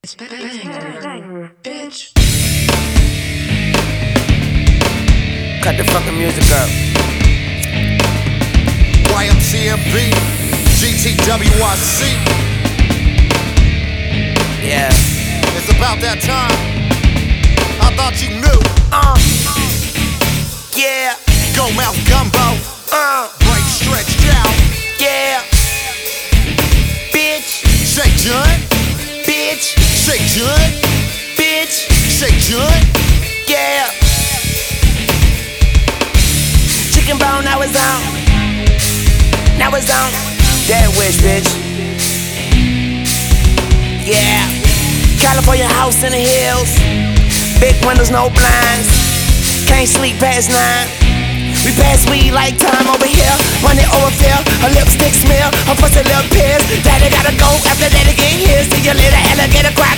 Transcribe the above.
It's bang, bitch. Cut the fucking music up. YMCMB, GTWRC. Yeah. It's about that time. I thought you knew. Yeah. Go mouth gumbo. Break stretched out. Yeah. Bitch. Shake joint. Bitch. Shake joint. Bitch. Shake joint. Yeah. Chicken bone, now it's on. Now it's on. Dead wish, bitch. Yeah. California house in the hills. Big windows, no blinds. Can't sleep past 9. We pass weed like time over here. Money overfill, her lipstick smell, her pussy little piss. Daddy gotta go, after that get his. See you later, alligator crack.